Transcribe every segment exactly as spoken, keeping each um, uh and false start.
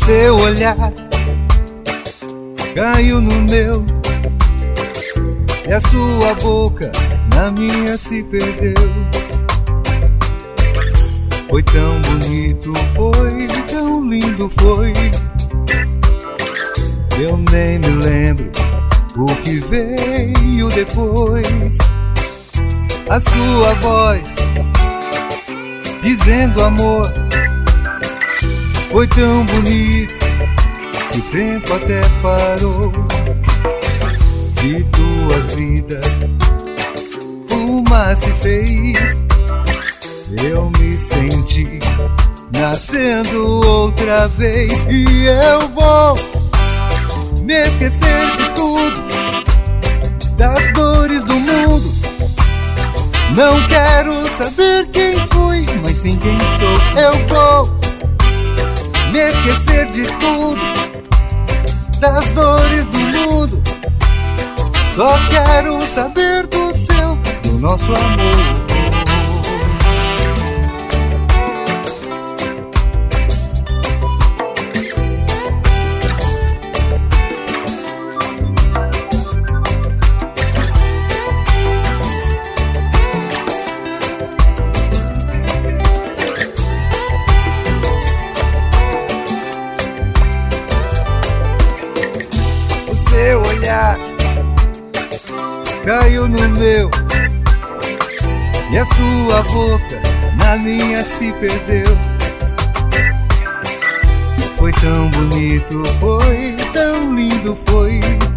seu olhar caiu no meu, e a sua boca na minha se perdeu. Foi tão bonito, foi tão lindo, foi. Eu nem me lembro o que veio depois. A sua voz dizendo amor foi tão bonito que o tempo até parou. De duas vidas uma se fez. Eu me senti nascendo outra vez. E eu vou me esquecer de tudo, das dores do mundo. Não quero saber quem fui, mas sim quem sou. Eu vou me esquecer de tudo, das dores do mundo. Só quero saber do seu, do nosso amor. Seu olhar caiu no meu, e a sua boca na minha se perdeu. Foi tão bonito, foi tão lindo, foi.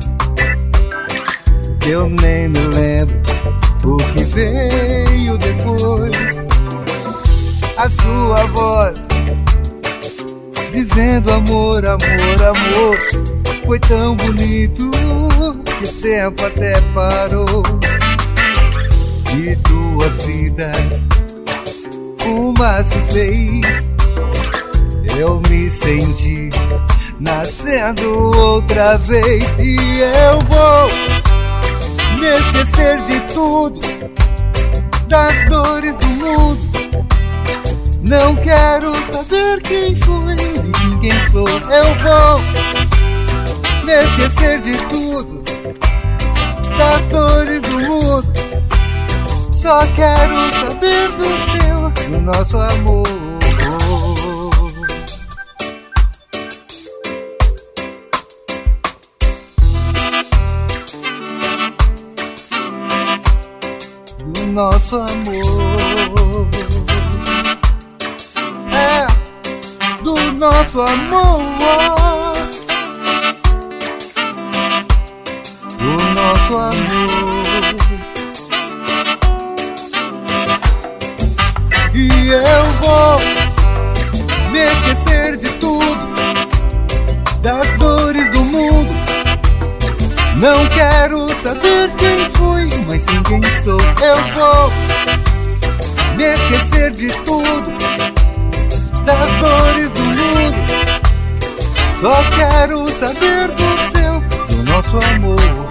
Eu nem me lembro o que veio depois. A sua voz dizendo amor, amor, amor. Foi tão bonito que o tempo até parou. De duas vidas uma se fez. Eu me senti nascendo outra vez. E eu vou me esquecer de tudo, das dores do mundo. Não quero saber quem fui e quem sou. Eu vou me esquecer de tudo, das dores do mundo. Só quero saber do seu, do nosso amor. Do nosso amor. É, do nosso amor. Do nosso amor. E eu vou me esquecer de tudo, das dores do mundo. Não quero saber quem fui, mas sim quem sou. Eu vou me esquecer de tudo, das dores do mundo. Só quero saber do seu, do nosso amor.